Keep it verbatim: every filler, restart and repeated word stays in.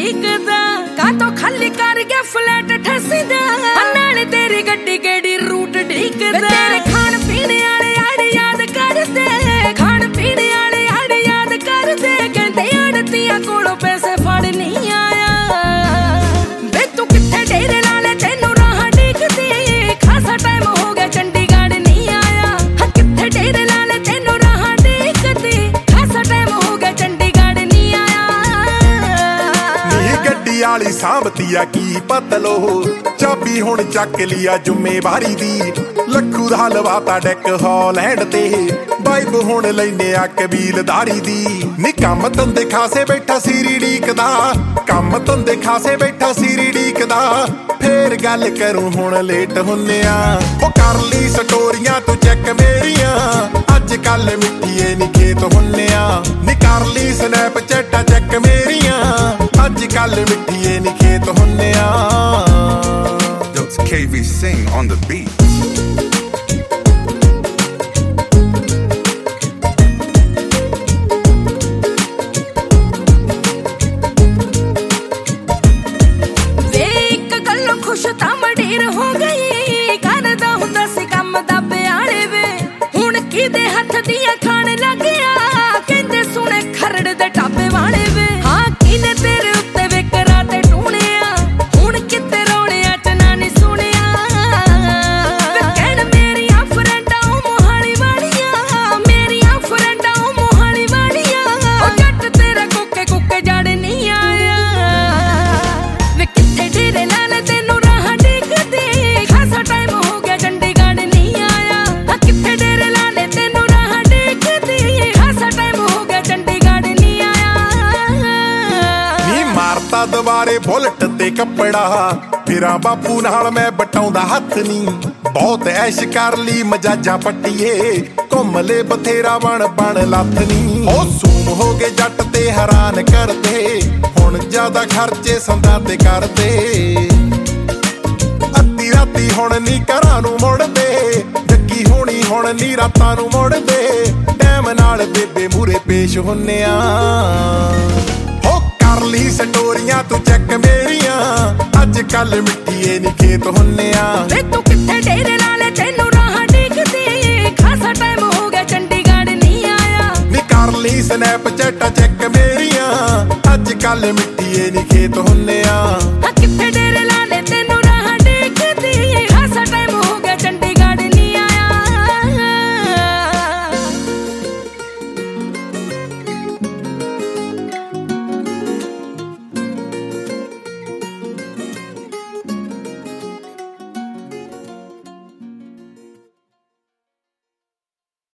ਡੀਕਦਾ ਕਾਤੋਂ ਖਾਲੀ ਕਰ ਗਿਆ ਫਲੈਟ ਠਸੀਦਾ ਨਾਲੇ ਤੇਰੀ ਗੱਡੀ ਕਿਹੜੀ ਰੂਟ ਡੀਕਦਾ ਤੇਰੇ ਖਾਣ ਪੀਣ ਵਾਲੇ ਆੜ ਯਾਦ ਕਰਦੇ ਖਾਣ ਪੀਣ ਵਾਲੇ ਆੜ ਯਾਦ ਕਰਦੇ ਕਹਿੰਦੇ ਆੜਤੀਆਂ ਕੋਲੋਂ ਪੈਸੇ ਫੜ ਨਹੀਂ ਆਇਆ ਵੇ ਤੂੰ ਕਿੱਥੇ ਡੇਰੇ ਲਾ ਲੈ ਤੈਨੂੰ ਰਾਹ ਡੀਕਦੀ ਖਾਸਾ ਟਾਈਮ ਹੋ ਗਿਆ ਚੰਡੀਗੜ੍ਹ ਨਹੀਂ ਆਇਆ ਹਾਂ ਕਿੱਥੇ ਡੇਰੇ ਲਾ ਲੈ ਤੈਨੂੰ ਰਾਹ ਡੀਕਦੀ ਖਾਸਾ ਟਾਈਮ ਹੋ ਗਿਆ ਚੰਡੀਗੜ੍ਹ ਨਹੀਂ ਆਇਆ ਨੀ ਗੱਡੀ ਵਾਲੀ ਸਾਂਭਤੀ ਆ ਕੀ ਪਤਲੋ ਚਾਬੀ ਹੁਣ ਚੱਕ ਲਿਆ ਜ਼ਿੰਮੇਵਾਰੀ ਦੀ ਲੱਖੂ ਦਾ ਲਵਾਤਾ ਡੈਕ ਹਾਲੈਂਡ ਤੇ ਬਾਈਬ ਹੁਣ ਲੈਨੇ ਆ ਕਬੀਲਦਾਰੀ ਦੀ ਨੀ ਕੰਮ ਧੰਦੇ ਖਾਸੇ ਬੈਠਾ ਸੀਰੀ ਡੀਕਦਾ ਕੰਮ ਧੰਦੇ ਖਾਸੇ ਬੈਠਾ ਸੀਰੀ ਡੀਕਦਾ ਫੇਰ ਗੱਲ ਕਰੂੰ ਹੁਣ ਲੇਟ ਹੁੰਨੇ ਆ ਉਹ ਕਰ ਲਈ ਸਟੋਰੀਆਂ ਤੂੰ ਚੈੱਕ ਮੇਰੀਆਂ ਅੱਜ ਕੱਲ ਮਿੱਠੀਏ ਨੀ ਖੇਤ ਹੁੰਨੇ ਆ ਨੀ ਕਰ ਲਈ ਸਨੈਪਚੈਟਾਂ ਚੈੱਕ ਮੇਰੀਆਂ ਅੱਜ ਕੱਲ ਮਿੱਠੀਏ ਨੀ ਖੇਤ ਹੁੰਨੇ ਆ K V Singh on the beat. ਵੇ ਇੱਕ ਗੱਲੋਂ ਖੁਸ਼ ਤਾਂ ਮਡੀਰ ਹੋ ਗਈ ਕਰਦਾ ਹੁੰਦਾ ਸੀ ਕੰਮ ਦਾ ਬਿਆਲੇ ਵੇ ਹੁਣ ਕਿਹਦੇ ਹੱਥ ਦੀਆਂ ਖਾਣ ਲੱਗਿਆ ਕਹਿੰਦੇ ਸੁਣੇ ਖਰੜ ਦੇ ਟਾਬੇ ਵਾਲੇ ਵੇ ਹਾਂ ਕਿਨੇ ਤੇਰੇ ਉੱਤੇ ਵਿਕਰਾ ਤੇ ਟੂਣਿਆ ਹੁਣ ਕਿਤੇ ਰੌਲਿਆਂ ਚ ਨਾ ਨੀ ਸੁਣਿਆ ਵੇ ਕਹਿਣ ਮੇਰੀਆਂ ਫਰੈਂਡਾਂ ਮੋਹਾਲੀ ਵਾਲੀਆਂ ਮੇਰੀਆਂ ਫਰੈਂਡਾਂ ਮੋਹਾਲੀ ਵਾਲੀਆਂ ਉਹ ਜੱਟ ਤੇਰੇ ਕੁੱਕੇ ਕੁੱਕੇ ਜੜ ਨਹੀਂ ਆਇਆ ਵੇ ਕਿੱਥੇ ਡੇਰੇ ਲਾ ਲੈ ਤੈਨੂੰ ਰਾਹ ਡੀਕਦੀ ਖਾਸਾ ਟਾਈਮ ਹੋ ਗਿਆ ਚੰਡੀਗੜ੍ਹ ਨਹੀਂ ਆਇਆ ਹਾਂ ਕਿੱਥੇ ਡੇਰੇ ਲਾ ਲੈ ਤੈਨੂੰ ਰਾਹ ਡੀਕਦੀ ਖਾਸਾ ਟਾਈਮ ਹੋ ਗਿਆ ਚੰਡੀਗੜ੍ਹ ਨਹੀਂ ਆਇਆ ਨੀ ਮਾਰਤਾ ਦੁਬਾਰੇ ਬੁਲਟ ਤੇ ਕੱਪੜਾ ਫਿਰਾਂ ਬਾਪੂ ਨਾਲ ਮੈਂ ਬਟਾਉਂਦਾ ਹੱਥ ਨੀ ਬਹੁਤ ਐਸ਼ ਕਰ ਲਈ ਮਜਾਜਾਂ ਪੱਟੀਏ ਘੁੰਮ ਲੈ ਬਥੇਰਾ ਬਣ ਬਣ ਲੱਥ ਨੀ ਉਹ ਸੂਮ ਹੋ ਗਏ ਜੱਟ ਤੇ ਹੈਰਾਨ ਕਰਦੇ ਹੁਣ ਜ਼ਿਆਦਾ ਖਰਚੇ ਸੰਦਾਂ ਤੇ ਕਰਦੇ ਅੱਧੀ ਰਾਤੀ ਹੁਣ ਨੀ ਘਰਾਂ ਨੂੰ ਮੁੜਦੇ ਜੱਗੀ ਹੋਣੀ ਹੁਣ ਨੀ ਰਾਤਾਂ ਨੂੰ ਮੁੜਦੇ ਟਾਈਮ ਨਾਲ ਬੇਬੇ ਮੂਰੇ ਪੇਸ਼ ਹੁੰਨੇ ਆ ਹੋ ਕਰ ਲਈ ਸਟੋਰੀਆਂ ਤੂੰ ਚੈੱਕ ਮੇਰੀਆਂ ਅੱਜ ਕੱਲ ਮਿੱਠੀਏ ਨੀ ਖੇਤ ਹੁੰਨੇ ਆ ਵੇ ਤੂੰ ਕਿੱਥੇ ਡੇਰੇ ਲਾ ਲੈ ਤੈਨੂੰ ਰਾਹ ਡੀਕਦੀ ਖਾਸਾ ਟਾਈਮ ਹੋ ਗਿਆ ਚੰਡੀਗੜ੍ਹ ਨਹੀਂ ਆਇਆ ਨੀ ਕਰ ਲਈ ਸਨੈਪਚੈਟਾਂ ਚੈੱਕ ਮੇਰੀਆਂ ਅੱਜ ਕੱਲ ਮਿੱਠੀਏ ਨੀ ਖੇਤ ਹੁੰਨੇ ਆ ਹਾਂ ਕਿੱਥੇ